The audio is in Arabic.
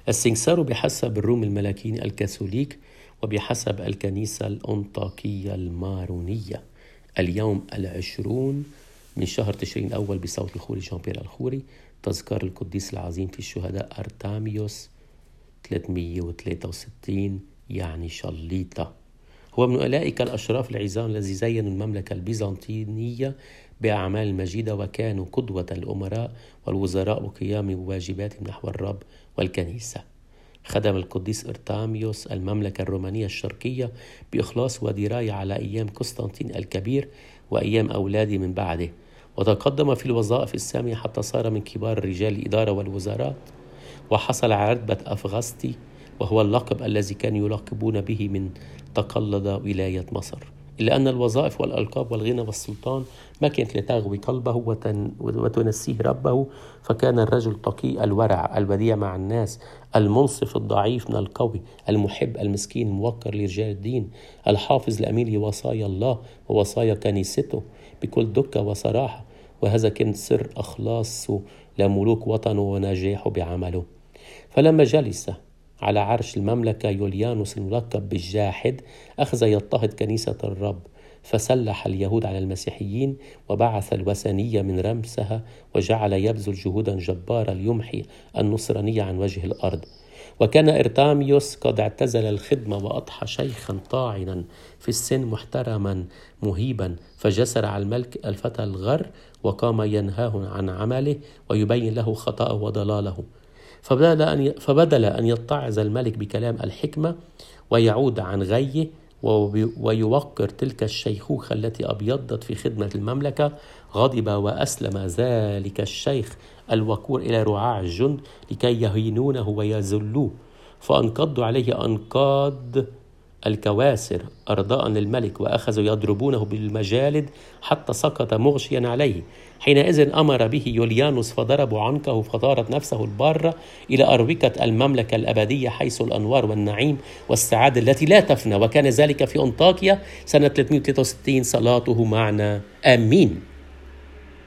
السنكسار بحسب الروم الملاكين الكاثوليك وبحسب الكنيسة الأنطاكية المارونية اليوم 20 من شهر تشرين الأول بصوت الخوري جان بيير الخوري، تذكار القديس العظيم في الشهداء أرتاميوس 363 يعني شليطة. هو من أولئك الأشراف العظام الذي زينوا المملكة البيزنطينية بأعمال مجيدة وكانوا قدوة للأمراء والوزراء وقيام بواجباتهم نحو الرب والكنيسة. خدم القديس إرتاميوس المملكة الرومانية الشرقية بإخلاص ودراية على أيام قسطنطين الكبير وأيام أولاده من بعده، وتقدم في الوظائف السامية حتى صار من كبار رجال الإدارة والوزارات، وحصل على رتبة أفغسطي وهو اللقب الذي كانوا يلقبون به من تقلد ولاية مصر. إلا أن الوظائف والألقاب والغنى والسلطان ما كانت لتغوي قلبه وتنسيه ربه، فكان الرجل تقي الورع الوديع مع الناس، المنصف الضعيف من القوي، المحب المسكين الموقر لرجال الدين، الحافظ لأمين لوصايا الله ووصايا كنيسته بكل دقة وصراحة. وهذا كان سر أخلاصه لملوك وطنه ونجاحه بعمله. فلما جلس على عرش المملكة يوليانوس الملقب بالجاحد أخذ يضطهد كنيسة الرب، فسلح اليهود على المسيحيين وبعث الوثنية من رمسها، وجعل يبذل جهودا جبارة ليمحي النصرانية عن وجه الأرض. وكان إرتاميوس قد اعتزل الخدمة وأضحى شيخا طاعنا في السن محترما مهيبا، فجسر على الملك الفتى الغر وقام ينهاه عن عمله ويبين له خطأه وضلاله. فبدل أن يتعظ الملك بكلام الحكمة ويعود عن غيه ويوقر تلك الشيخوخة التي أبيضت في خدمة المملكة، غضب وأسلم ذلك الشيخ الوقور إلى رعاع الجند لكي يهينونه ويذلوه، فأنقضوا عليه أنقاض الكواسر أرضاء للملك، وأخذوا يضربونه بالمجالد حتى سقط مغشيا عليه. حينئذ أمر به يوليانوس فضربوا عنقه، فطارت نفسه البارة إلى أروقة المملكة الأبدية حيث الأنوار والنعيم والسعادة التي لا تفنى. وكان ذلك في أنطاكيا سنة 363 صلاته معنا آمين.